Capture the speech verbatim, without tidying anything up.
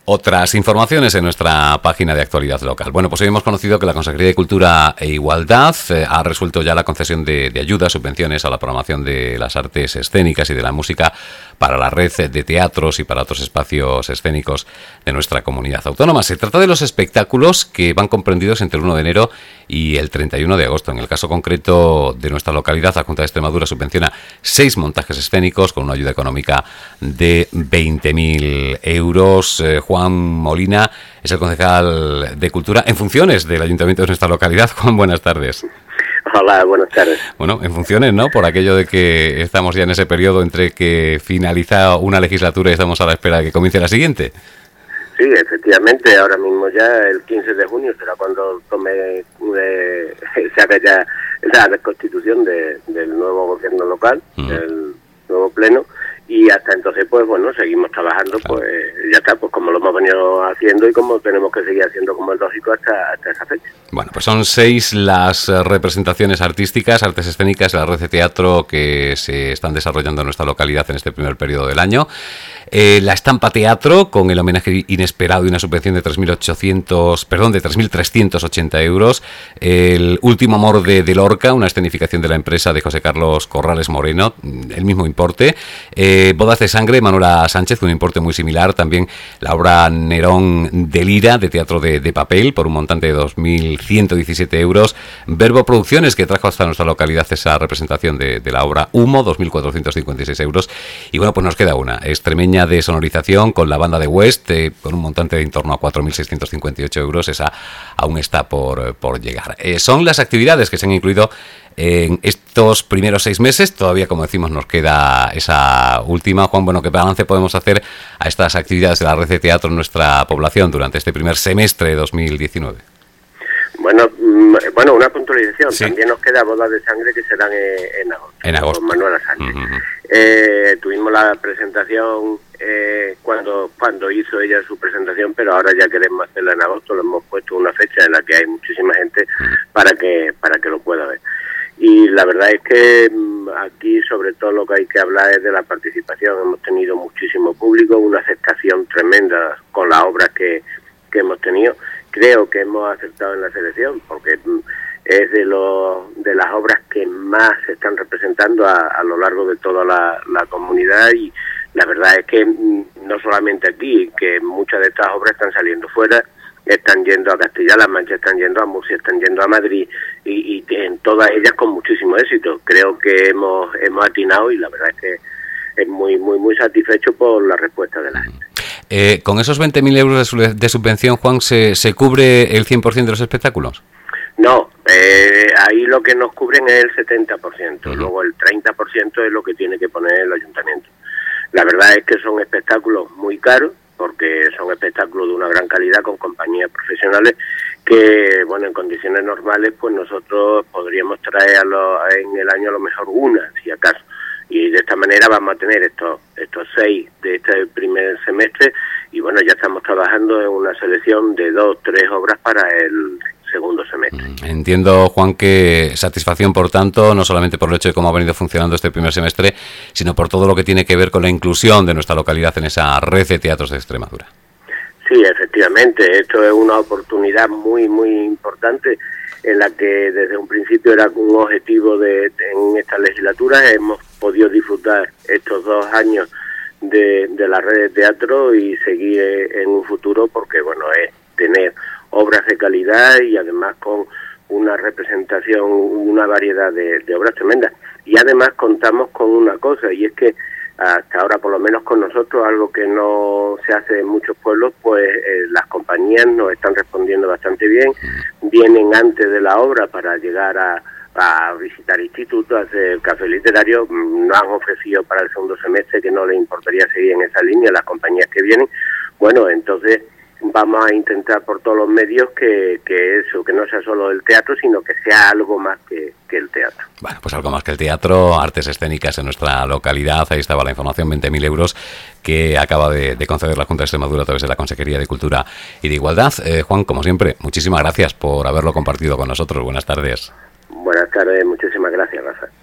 otras informaciones en nuestra página de actualidad local. Bueno, pues hoy hemos conocido que la Consejería de Cultura e Igualdad eh, ha resuelto ya la concesión de, de ayudas, subvenciones a la programación de las artes escénicas y de la música para la red de teatros y para otros espacios escénicos de nuestra comunidad autónoma. Se trata de los espectáculos que van comprendidos entre el uno de enero y el treinta y uno de agosto. En el caso concreto de nuestra localidad, la Junta de Extremadura subvenciona seis montajes escénicos con una ayuda económica de veinte mil euros. Eh, Juan Molina es el concejal de Cultura en funciones del Ayuntamiento de nuestra localidad. Juan, buenas tardes. Hola, buenas tardes. Bueno, en funciones, ¿no? Por aquello de que estamos ya en ese periodo entre que finaliza una legislatura y estamos a la espera de que comience la siguiente. Sí, efectivamente, ahora mismo ya el quince de junio será cuando tome eh, se haga ya la reconstitución de, del nuevo gobierno local, uh-huh. del nuevo pleno, y hasta entonces, pues bueno, seguimos trabajando, claro. Pues ya está, pues como lo hemos venido haciendo y como tenemos que seguir haciendo como es lógico hasta, hasta esa fecha. Bueno, pues son seis las representaciones artísticas, artes escénicas de la red de teatro que se están desarrollando en nuestra localidad en este primer periodo del año. Eh, la Estampa Teatro, con el homenaje inesperado y una subvención de tres mil ochocientos, perdón, de tres mil trescientos ochenta euros. El Último amor de, de Lorca, una escenificación de la empresa de José Carlos Corrales Moreno, el mismo importe. Eh, Bodas de sangre, Manuela Sánchez, un importe muy similar. También la obra Nerón de Lira, de teatro de, de papel, por un montante de dos mil ciento diecisiete euros. Verbo Producciones, que trajo hasta nuestra localidad esa representación de, de la obra Humo, dos mil cuatrocientos cincuenta y seis euros. Y bueno, pues nos queda una, Extremeña de sonorización con la banda de West, eh, con un montante de en torno a cuatro mil seiscientos cincuenta y ocho euros. Esa aún está por, por llegar. Eh, son las actividades que se han incluido en estos primeros seis meses. Todavía, como decimos, nos queda esa última. Juan, bueno, ¿qué balance podemos hacer a estas actividades de la red de teatro en nuestra población durante este primer semestre de dos mil diecinueve? Bueno, bueno, una puntualización. Sí. También nos queda Bodas de sangre que serán en agosto. En agosto. Con Manuela Sánchez. Uh-huh. Eh, tuvimos la presentación eh, cuando cuando hizo ella su presentación, pero ahora ya queremos hacerla en agosto. Lo hemos puesto una fecha en la que hay muchísima gente uh-huh. para que para que lo pueda ver. Y la verdad es que aquí sobre todo lo que hay que hablar es de la participación. Hemos tenido muchísimo público, una aceptación tremenda con las obras que, que hemos tenido. Creo que hemos acertado en la selección porque es de los de las obras que más se están representando a, a lo largo de toda la, la comunidad, y la verdad es que no solamente aquí, que muchas de estas obras están saliendo fuera, están yendo a Castilla-La Mancha, están yendo a Murcia, están yendo a Madrid, y, y en todas ellas con muchísimo éxito. Creo que hemos hemos atinado y la verdad es que es muy muy muy satisfecho por la respuesta de la gente. Eh, ¿Con esos veinte mil euros de, su, de subvención, Juan, ¿se, se cubre el cien por ciento de los espectáculos? No, eh, ahí lo que nos cubren es el setenta por ciento, uh-huh. Luego el treinta por ciento es lo que tiene que poner el ayuntamiento. La verdad es que son espectáculos muy caros, porque son espectáculos de una gran calidad con compañías profesionales que, bueno, en condiciones normales, pues nosotros podríamos traer a lo, en el año a lo mejor una, si acaso. Y de esta manera vamos a tener estos estos seis de este primer semestre, y bueno, ya estamos trabajando en una selección de dos, tres obras para el segundo semestre. Entiendo, Juan, que satisfacción, por tanto, no solamente por el hecho de cómo ha venido funcionando este primer semestre, sino por todo lo que tiene que ver con la inclusión de nuestra localidad en esa red de teatros de Extremadura. Sí, efectivamente, esto es una oportunidad muy, muy importante en la que desde un principio era un objetivo de, de en esta legislatura. Hemos podido disfrutar estos dos años de, de la red de teatro y seguir en un futuro, porque bueno, es tener obras de calidad y además con una representación, una variedad de, de obras tremendas. Y además contamos con una cosa, y es que hasta ahora, por lo menos con nosotros, algo que no se hace en muchos pueblos, pues eh, las compañías nos están respondiendo bastante bien, vienen antes de la obra para llegar a, a visitar institutos, a hacer café literario. Nos han ofrecido para el segundo semestre que no les importaría seguir en esa línea las compañías que vienen. Bueno, entonces vamos a intentar por todos los medios que, que eso, que no sea solo el teatro, sino que sea algo más que, que el teatro. Bueno, pues algo más que el teatro, artes escénicas en nuestra localidad. Ahí estaba la información, veinte mil euros que acaba de, de conceder la Junta de Extremadura a través de la Consejería de Cultura y de Igualdad. Eh, Juan, como siempre, muchísimas gracias por haberlo compartido con nosotros. Buenas tardes. Buenas tardes, muchísimas gracias, Rafa.